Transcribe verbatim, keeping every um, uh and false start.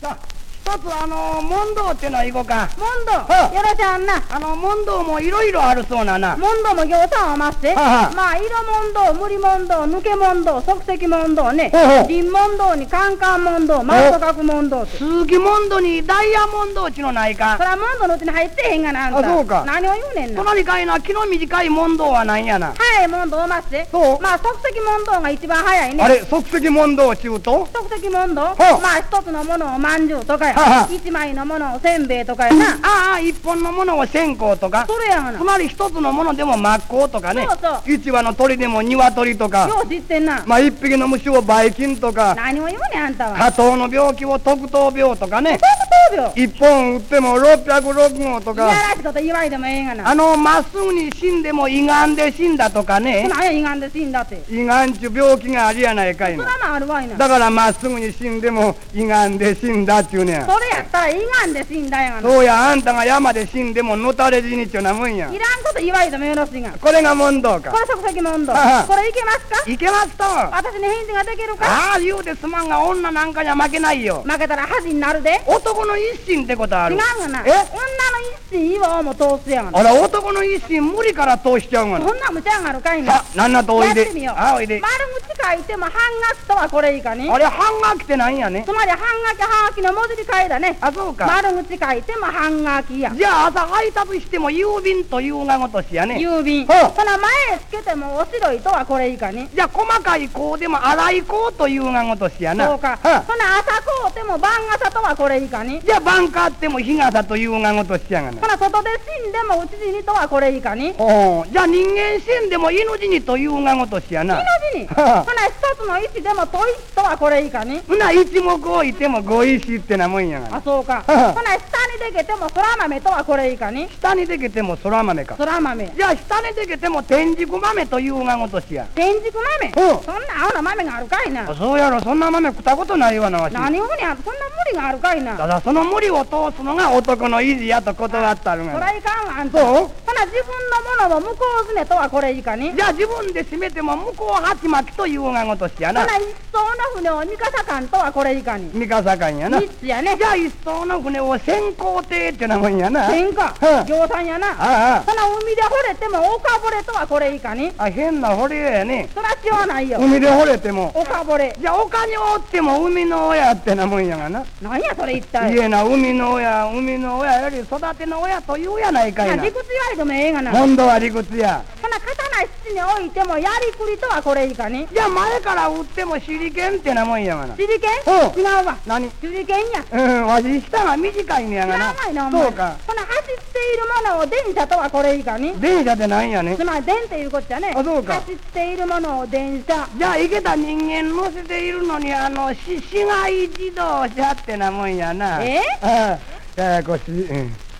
さあ、一つあの問答ってのは行こうか。 問答、 はあよろちゃんな。 あの問答もいろいろあるそうなな。 問答も行さんを待って。 はあはあまあ、色問答、無理問答、抜け問答、即席問答ね。 ほうほう輪問答にカンカン問答、マット角問答って。 鈴木問答にダイヤ問答っちのないか。 そら問答のうちに入ってへんがな、あんた。 あそうか何を言うねんな。 隣かいな、気の短い問答はなんやな。 早い問答を待って。 そうまあ、即席問答が一番早いね。 あれ、即席問答ちゅうと即席問答、 はあまあ一つのものをまんじゅうとかや、 はあはあ一枚のものをせんべいとかやな。 ああ、一本のものを線香とか。 それやがな。 つまり一つのものでも真っ向とかね。 そうそう一羽の鳥でも鶏とか。 よう知ってんな。 まあ一匹の虫をばい菌とか。 何を言うねんあんたは。 多頭の病気を特等病とかね。 特等病。 一本打ってもろっぴゃくろくごうといやからしいこと言わいでもええがな。 あのまっすぐに死んでも胃がんで死んだとかね。 何や胃がんで死んだって。 胃がんちゅう病気がありやないかいな。 そらまああるわいな。 だからまっすぐに死んでも胃がんで死んだっちゅうねん。 それやったら胃がんで死んだやがな。 そうや、あんたが山で死んでものたれ死にっちゅうなもんや。 いらんこと言わいでもよろしいが。 これが問答か。 これ即席問答。 ははこれいけますか。 いけますと。 私に返事ができるか。 ああ、言うてすまんが女なんかには負けないよ。 負けたら恥になるで。 男の一心ってことある。 違うがな。 え女の一心岩をも通すやがな。 あら、男の一心無理から通しちゃうがな。 そんな無茶があるかいな。 さあ、なんなとおいで。 やってみよう。 あ、おいで。 丸口書いても半額とはこれいいかね。 あれ、半額ってなんやね。 つまり半額はがきの文字に書いたね。 あ、そうか。 丸口書いても半額や。 じゃあ朝配達しても郵便というがごとしやね。 郵便。 ほうその前へつけてもお白いとはこれいいかね。 じゃあ細かいこうでも粗いこうというがごとしやな。 そうか。 はあその朝こうても晩朝とはこれいいかね。 じゃあ晩かっても日傘というがごとしやがな。 その外で死んでもうち死にとはこれいいかね。 おじゃあ人間死んでも犬死にというがごとしやな。 命に。そはあの一つの石でも砥石とはこれいいかね。 ほな一目置いてもご石ってなもんやがな。 あ、そうか。 はあその下にでけても空豆とはこれいいかね。 下にでけてもそら豆か。 空豆。 じゃあ下にでけても天竺豆というがごとしや。 天竺豆。 ほうそんな青な豆があるかいな。 そうやろ、そんな豆食ったことないわなわし。 何をにあんたそんな無理があるかいな。 ただその無理を通すのが男の意地やと断ってあるがな。 そらいかんわあんた。 そうほな自分のものを向こうずねとはこれいいかね。 じゃあ自分で締めても向こう鉢巻きというがごとしやな。 ほな一層の船を三笠間とはこれいいかに。 三笠間やな。 三つやね。 じゃあ一層の船を先行艇ってなもんやな。 天下はあ行さんやな。 あその海で掘れても岡掘れとはこれいいかに。 あ、あ、変な堀江やね。 そらしょうないよ。 海で掘れても。 岡掘れ。 じゃあ丘におっても海の親ってなもんやがな。 なんやそれ一体。 いえな、海の親、海の親より育ての親というやないかいな。 理屈言われてもええがな。 今度は理屈や。 そな刀七に置いてもやりくりとはこれいいかに。 じゃあ前から撃っても手裏剣ってなもんやがな。 手裏剣ほう違うわ。 何手裏剣や。 うん、わし下が短いんや知がな。 らないなお前。 そうか。 その走っているものを電車とはこれいいかに。 電車ってなんやね。 つまり電っていうことじゃね。 あそうか走っているものを電車。 じゃあ、生けた人間乗せているのに、あの、し、市街自動車ってなもんやな。 えああ、ややこしい。うん